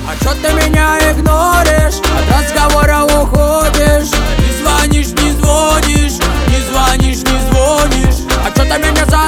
А чё ты меня игноришь? От разговора уходишь. Не звонишь, не звонишь, не звонишь, не звонишь. А чё ты меня